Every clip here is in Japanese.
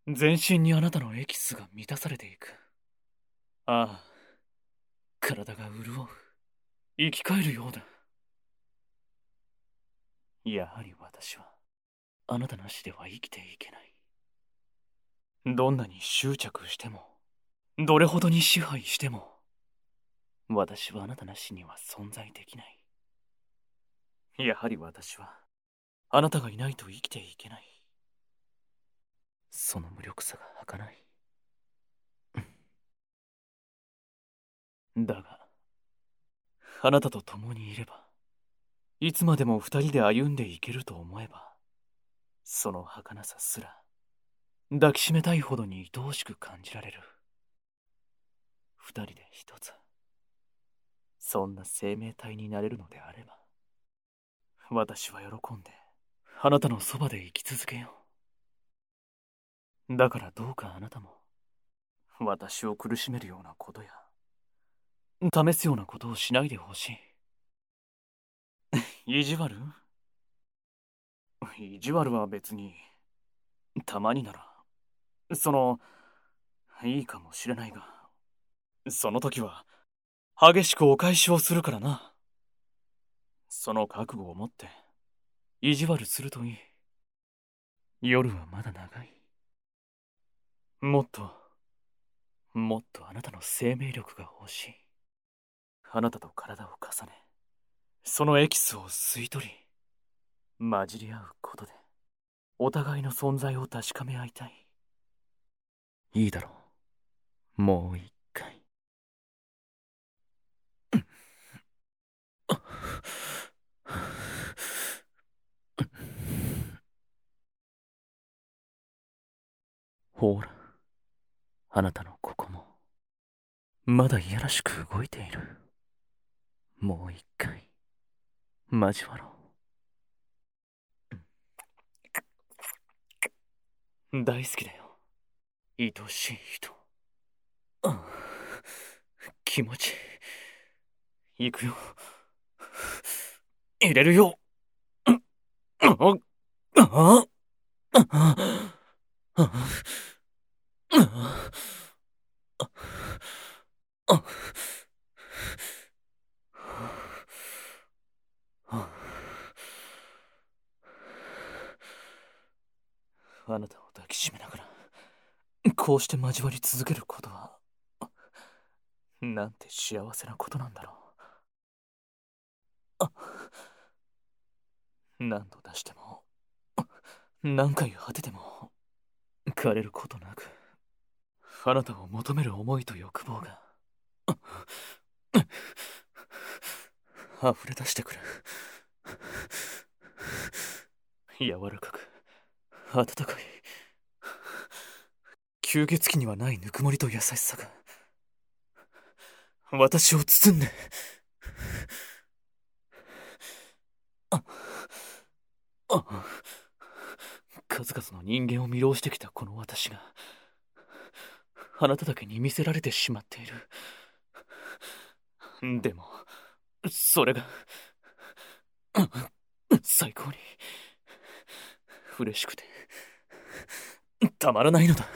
全身にあなたのエキスが満たされていく。ああ、体が潤う。生き返るようだ。やはり私は、あなたなしでは生きていけない。どんなに執着しても、どれほどに支配しても、私はあなたなしには存在できない。やはり私は、あなたがいないと生きていけない。その無力さが儚い。だが、あなたと共にいれば、いつまでも二人で歩んでいけると思えば、その儚さすら、抱きしめたいほどに愛おしく感じられる。二人で一つ、そんな生命体になれるのであれば、私は喜んで、あなたのそばで生き続けよう。だからどうかあなたも、私を苦しめるようなことや、試すようなことをしないでほしい。意地悪？意地悪は別に、たまになら、いいかもしれないが、その時は、激しくお返しをするからな。その覚悟を持って、意地悪するといい。夜はまだ長い。もっと、もっとあなたの生命力が欲しい。あなたと体を重ね、そのエキスを吸い取り、混じり合うことで、お互いの存在を確かめ合いたい。いいだろう。もう一回。ほら、あなたのここも、まだいやらしく動いている。もう一回、交わろう。大好きだよ。愛しい人。気持ちいい。行くよ。入れるよ。あああなたを抱きしめながら、こうして交わり続けることは、なんて幸せなことなんだろう。何度出しても、何回果てても、枯れることなく、あなたを求める思いと欲望が、溢れ出してくる。柔らかく、温かい、吸血鬼にはないぬくもりと優しさが、私を包んで、数々の人間を魅了してきたこの私が、あなただけに見せられてしまっている。でも、それが、最高に、嬉しくて、たまらないのだ。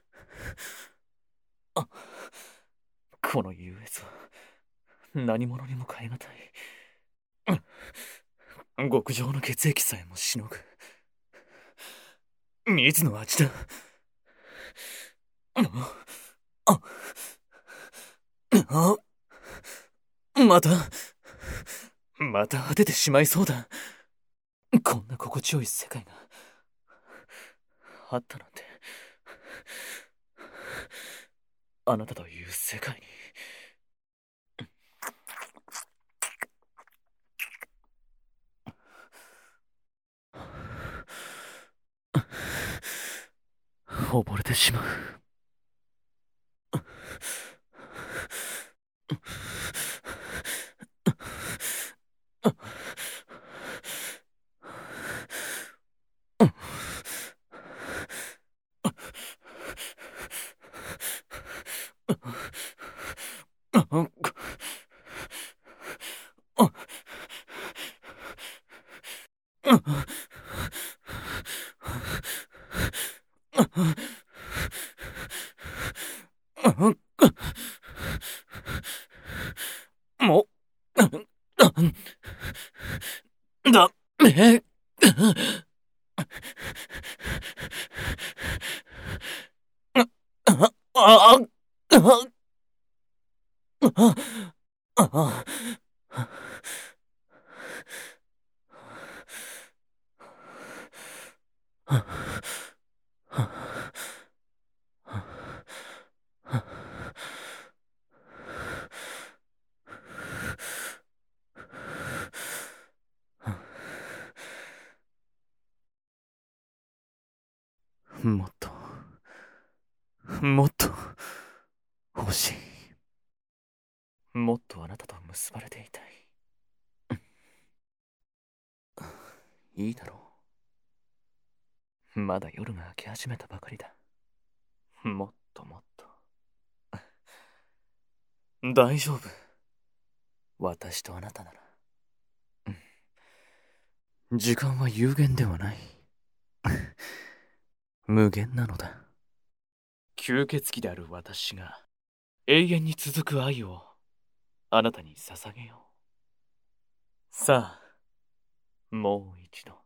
この優越は、何者にも代え難い。極上の血液さえもしのぐ。水の味だ。あ、あ、また、また果ててしまいそうだ。こんな心地よい世界があったなんて。あなたという世界に。溺れてしまう。 もう、だめ。あ、もっと、もっと、欲しい。もっとあなたと結ばれていたい。いいだろう。まだ夜が明け始めたばかりだ。もっともっと。大丈夫。私とあなたなら。時間は有限ではない。無限なのだ。吸血鬼である私が永遠に続く愛をあなたに捧げよう。さあ、もう一度。